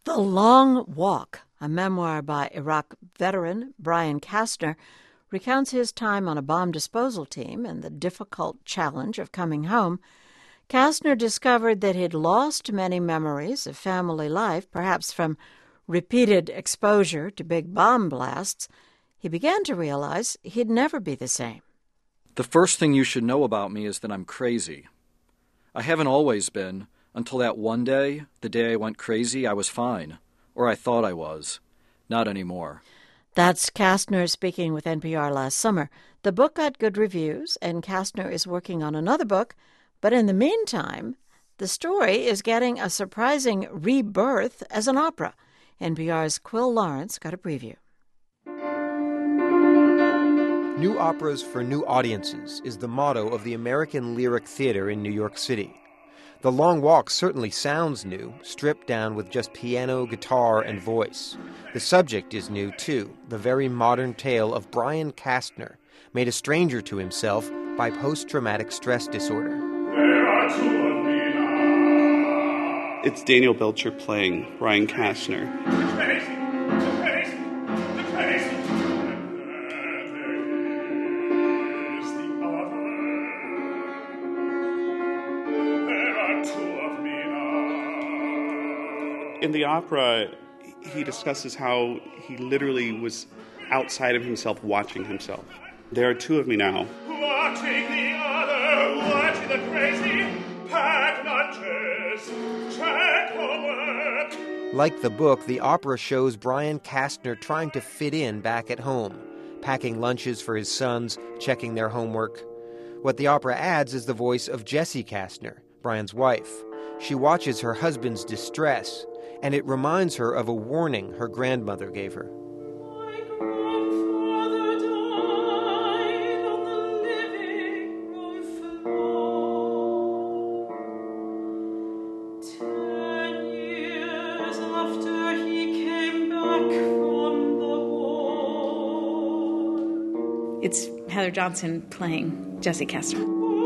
The Long Walk, a memoir by Iraq veteran Brian Kastner, recounts his time on a bomb disposal team and the difficult challenge of coming home. Kastner discovered that he'd lost many memories of family life, perhaps from repeated exposure to big bomb blasts. He began to realize he'd never be the same. The first thing you should know about me is that I'm crazy. I haven't always been. Until that one day, the day I went crazy, I was fine. Or I thought I was. Not anymore. That's Kastner speaking with NPR last summer. The book got good reviews, and Kastner is working on another book. But in the meantime, the story is getting a surprising rebirth as an opera. NPR's Quill Lawrence got a preview. New operas for new audiences is the motto of the American Lyric Theater in New York City. The Long Walk certainly sounds new, stripped down with just piano, guitar, and voice. The subject is new, too, the very modern tale of Brian Kastner, made a stranger to himself by post-traumatic stress disorder. It's Daniel Belcher playing Brian Kastner. In the opera, he discusses how he literally was outside of himself, watching himself. There are two of me now. Watching the other, watching the crazy, pack lunches, check homework. Like the book, the opera shows Brian Kastner trying to fit in back at home, packing lunches for his sons, checking their homework. What the opera adds is the voice of Jessie Kastner, Brian's wife. She watches her husband's distress, and it reminds her of a warning her grandmother gave her. My grandfather died on the living room floor. 10 years after he came back from the war. It's Heather Johnson playing Jessie Kastner.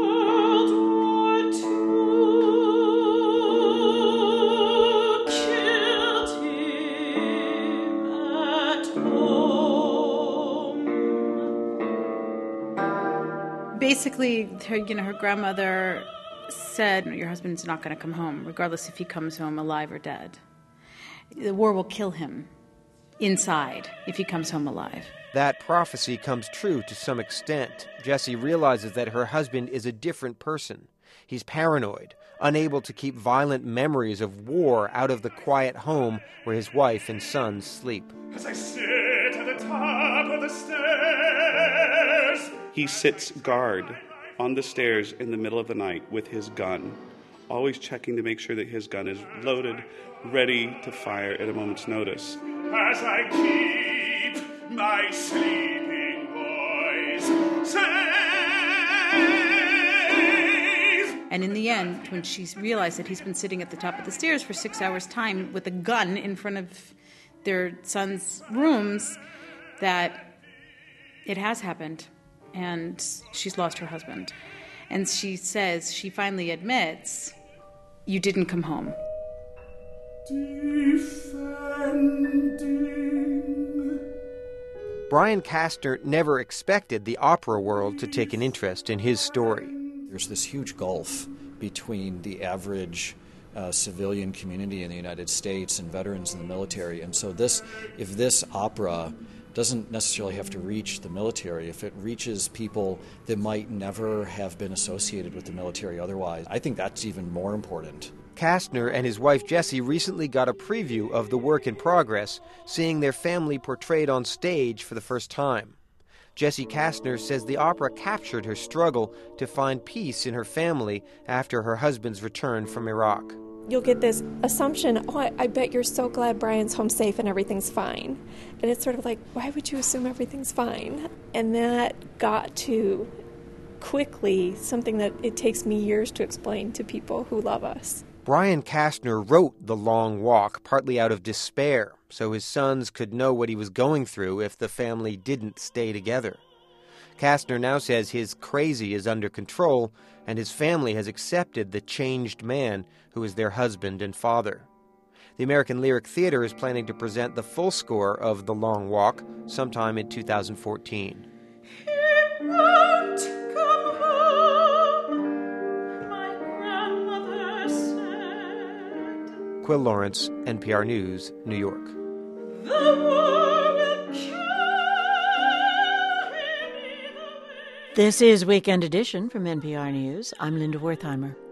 Basically, her grandmother said, your husband's not going to come home, regardless if he comes home alive or dead. The war will kill him inside if he comes home alive. That prophecy comes true to some extent. Jessie realizes that her husband is a different person. He's paranoid, unable to keep violent memories of war out of the quiet home where his wife and sons sleep. As I sit at the top of the stairs. He sits guard on the stairs in the middle of the night with his gun, always checking to make sure that his gun is loaded, ready to fire at a moment's notice. As I keep my sleeping boys safe. And in the end, when she's realized that he's been sitting at the top of the stairs for 6 hours' time with a gun in front of their son's rooms, that it has happened. And she's lost her husband. And she says, she finally admits, you didn't come home. Defending. Brian Kastner never expected the opera world to take an interest in his story. There's this huge gulf between the average civilian community in the United States and veterans in the military. And so if this opera doesn't necessarily have to reach the military, if it reaches people that might never have been associated with the military otherwise, I think that's even more important. Kastner and his wife Jessie recently got a preview of the work in progress, seeing their family portrayed on stage for the first time. Jessie Kastner says the opera captured her struggle to find peace in her family after her husband's return from Iraq. You'll get this assumption, I bet you're so glad Brian's home safe and everything's fine. And it's sort of like, why would you assume everything's fine? And that got to quickly something that it takes me years to explain to people who love us. Brian Kastner wrote The Long Walk partly out of despair, so his sons could know what he was going through if the family didn't stay together. Kastner now says his crazy is under control, and his family has accepted the changed man who is their husband and father. The American Lyric Theater is planning to present the full score of The Long Walk sometime in 2014. He won't come home, my grandmother said. Quill Lawrence, NPR News, New York. The war will carry me the way. This is Weekend Edition from NPR News. I'm Linda Wertheimer.